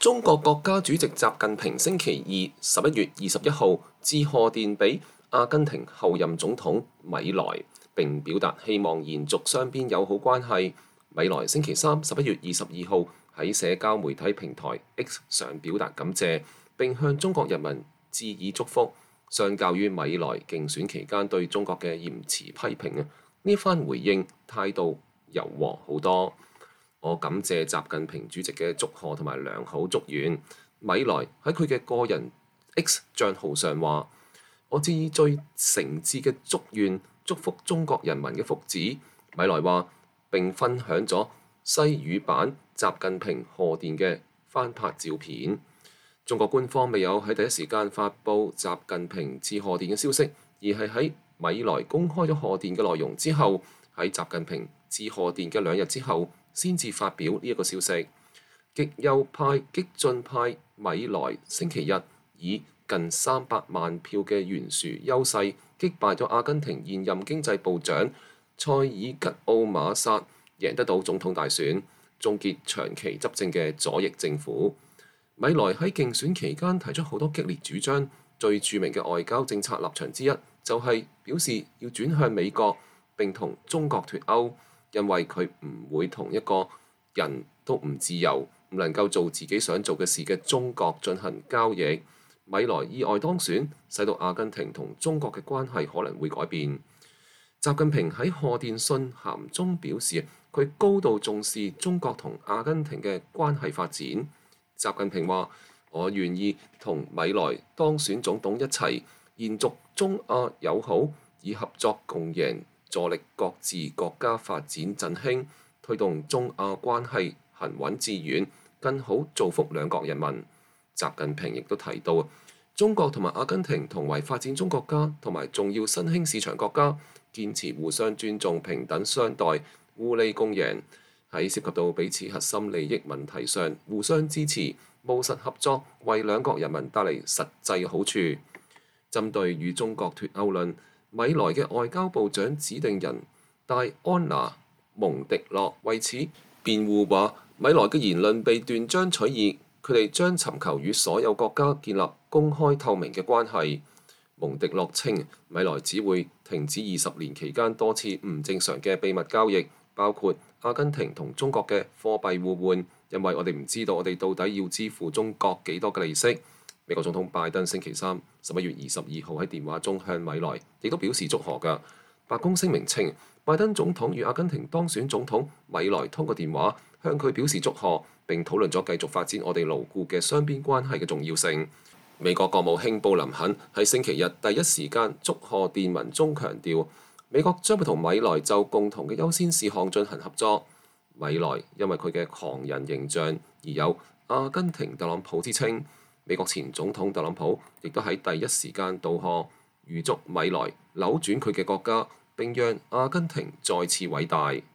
中國國家主席習近平星期二11月21號致賀電俾阿根廷候任總統米萊，並表達希望延續雙邊友好關係。米萊星期三11月22號喺社交媒體平台 X 上表達感謝，並向中國人民致以祝福。相較於米萊競選期間對中國嘅嚴詞批評呢番回應態度柔和好多。我感謝習近平主席嘅祝賀同埋良好祝願。米萊喺佢嘅個人 X 帳號上話：我致以最誠摯嘅祝願，祝福中國人民嘅福祉。米萊話並分享咗西語版習近平賀電嘅翻拍照片。中國官方未有喺第一時間發布習近平致賀電嘅消息，而係喺米萊公開咗賀電嘅內容之後，喺習近平致賀電嘅2日之後，先至發表呢一個消息。極右派激進派米萊星期日以近300萬票嘅懸殊優勢擊敗咗阿根廷現任經濟部長塞爾吉奧馬薩，贏得到總統大選，終結長期執政嘅左翼政府。米萊喺競選期間提出好多激烈主張，最著名嘅外交政策立場之一就係表示要轉向美國並同中國脫歐。因為佢唔會同一個人都唔自由、唔能夠做自己想做嘅事嘅中國進行交易。米萊意外當選，使到阿根廷同中國嘅關係可能會改變。習近平喺賀電信函中表示，佢高度重視中國同阿根廷嘅關係發展。習近平話：我願意同米萊當選總統一齊延續中阿友好，以合作共贏，助力各自國家發展振興，推動中阿關係行穩致遠，更好造福兩國人民。習近平亦都提到，中國同埋阿根廷同為發展中國家同埋重要新興市場國家，堅持互相尊重、平等相待、互利共贏，喺涉及到彼此核心利益問題上互相支持、務實合作，為兩國人民帶嚟實際好處。針對與中國脫歐論，米萊嘅外交部長指定人戴安娜蒙迪諾為此辯護話：米萊嘅言論被斷章取義，佢哋將尋求與所有國家建立公開透明嘅關係。蒙迪諾稱，米萊只會停止20年期間多次唔正常嘅秘密交易，包括阿根廷同中國嘅貨幣互換，因為我哋唔知道我哋到底要支付中國幾多嘅利息。美國總統拜登星期三11月22號喺電話中向米萊亦都表示祝賀㗎。白宮聲明稱，拜登總統與阿根廷當選總統米萊通過電話向佢表示祝賀，並討論咗繼續發展我哋牢固嘅雙邊關係嘅重要性。美國國務卿布林肯喺星期日第一時間祝賀電文中強調，美國將會同米萊就共同嘅優先事項進行合作。米萊因為佢嘅狂人形象而有阿根廷特朗普之稱。美國前總統特朗普亦都喺第一時間道賀，預祝米萊扭轉佢嘅國家，並讓阿根廷再次偉大。